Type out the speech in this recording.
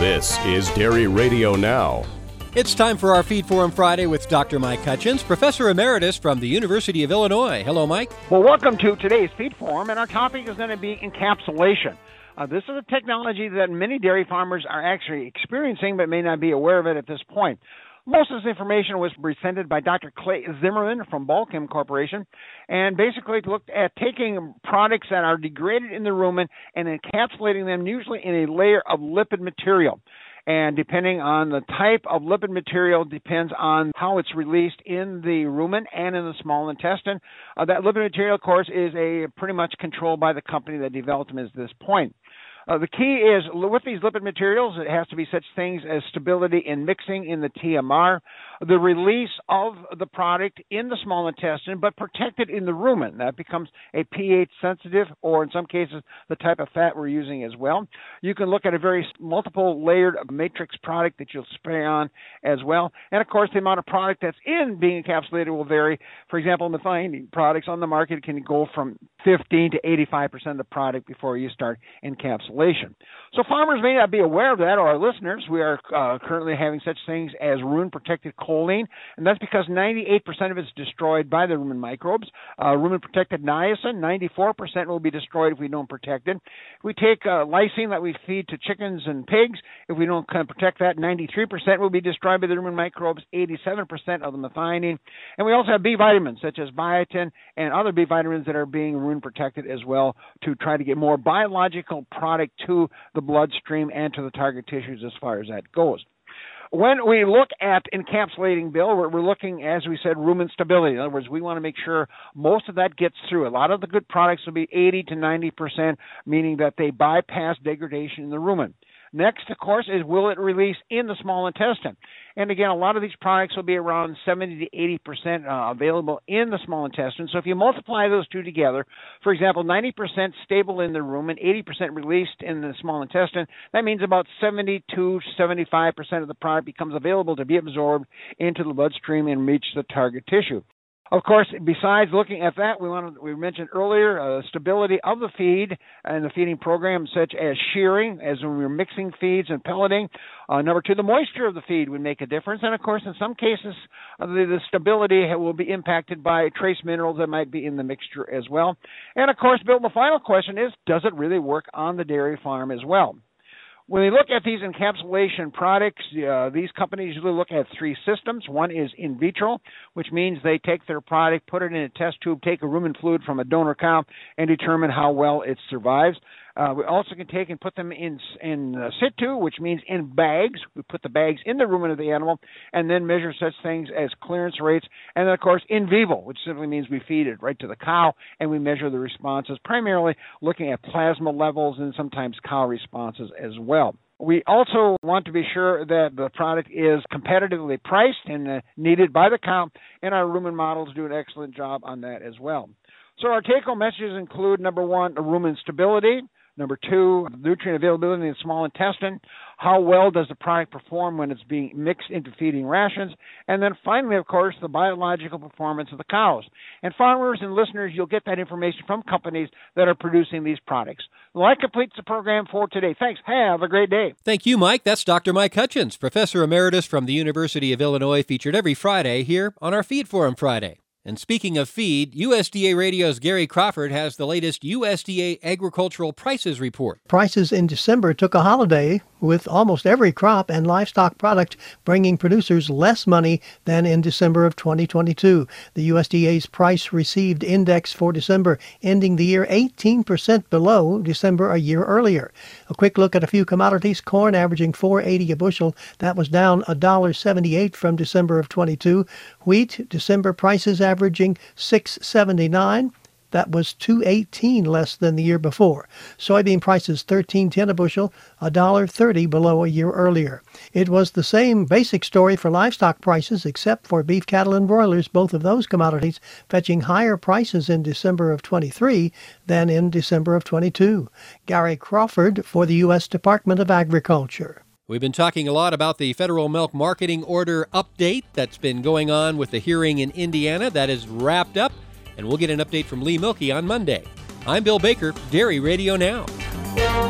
This is Dairy Radio Now. It's time for our Feed Forum Friday with Dr. Mike Hutchins, Professor Emeritus from the University of Illinois. Hello, Mike. Well, welcome to today's Feed Forum, and our topic is going to be encapsulation. This is a technology that many dairy farmers are actually experiencing but may not be aware of it at this point. Most of this information was presented by Dr. Clay Zimmerman from Balchem Corporation, and basically looked at taking products that are degraded in the rumen and encapsulating them usually in a layer of lipid material. And depending on the type of lipid material depends on how it's released in the rumen and in the small intestine. That lipid material, of course, is pretty much controlled by the company that developed them at this point. The key is, with these lipid materials, it has to be such things as stability in mixing in the TMR, the release of the product in the small intestine, but protected in the rumen. That becomes a pH sensitive, or in some cases, the type of fat we're using as well. You can look at a very multiple layered matrix product that you'll spray on as well. And of course, the amount of product that's in being encapsulated will vary. For example, methionine products on the market can go from 15 to 85% of the product before you start encapsulation. So farmers may not be aware of that, or our listeners. We are currently having such things as rumen-protected choline, and that's because 98% of it is destroyed by the rumen microbes. Rumen-protected niacin, 94% will be destroyed if we don't protect it. If we take lysine that we feed to chickens and pigs, if we don't protect that, 93% will be destroyed by the rumen microbes, 87% of the methionine. And we also have B vitamins, such as biotin and other B vitamins that are being rumen-protected as well, to try to get more biological product to the bloodstream and to the target tissues as far as that goes. When we look at encapsulating, Bill, we're looking, as we said, rumen stability. In other words, we want to make sure most of that gets through. A lot of the good products will be 80 to 90%, meaning that they bypass degradation in the rumen. Next, of course, is will it release in the small intestine? And again, a lot of these products will be around 70 to 80% available in the small intestine. So if you multiply those two together, for example, 90% stable in the rumen, 80% released in the small intestine, that means about 72 to 75% of the product becomes available to be absorbed into the bloodstream and reach the target tissue. Of course, besides looking at that, we mentioned earlier stability of the feed and the feeding program, such as shearing, as when we're mixing feeds and pelleting. Number two, the moisture of the feed would make a difference. And, of course, in some cases, the stability will be impacted by trace minerals that might be in the mixture as well. And, of course, Bill, the final question is, does it really work on the dairy farm as well? When we look at these encapsulation products, these companies usually look at three systems. One is in vitro, which means they take their product, put it in a test tube, take a rumen fluid from a donor cow, and determine how well it survives. We also can take and put them in situ, which means in bags. We put the bags in the rumen of the animal and then measure such things as clearance rates. And then, of course, in vivo, which simply means we feed it right to the cow and we measure the responses, primarily looking at plasma levels and sometimes cow responses as well. We also want to be sure that the product is competitively priced and needed by the cow, and our rumen models do an excellent job on that as well. So our take-home messages include, number one, rumen stability. Number two, nutrient availability in the small intestine. How well does the product perform when it's being mixed into feeding rations? And then finally, of course, the biological performance of the cows. And farmers and listeners, you'll get that information from companies that are producing these products. Well, that completes the program for today. Thanks. Have a great day. Thank you, Mike. That's Dr. Mike Hutchins, Professor Emeritus from the University of Illinois, featured every Friday here on our Feed Forum Friday. And speaking of feed, USDA Radio's Gary Crawford has the latest USDA agricultural prices report. Prices in December took a holiday, with almost every crop and livestock product bringing producers less money than in December of 2022. The USDA's price received index for December ending the year 18% below December a year earlier. A quick look at a few commodities. Corn averaging $4.80 a bushel. That was down $1.78 from December of 22. Wheat, December prices averaging $6.79. That was $2.18 less than the year before. Soybean prices $13.10 a bushel, $1.30 below a year earlier. It was the same basic story for livestock prices, except for beef cattle and broilers, both of those commodities fetching higher prices in December of 23 than in December of 22. Gary Crawford for the U.S. Department of Agriculture. We've been talking a lot about the federal milk marketing order update that's been going on with the hearing in Indiana. That is wrapped up, and we'll get an update from Lee Milkey on Monday. I'm Bill Baker, Dairy Radio Now.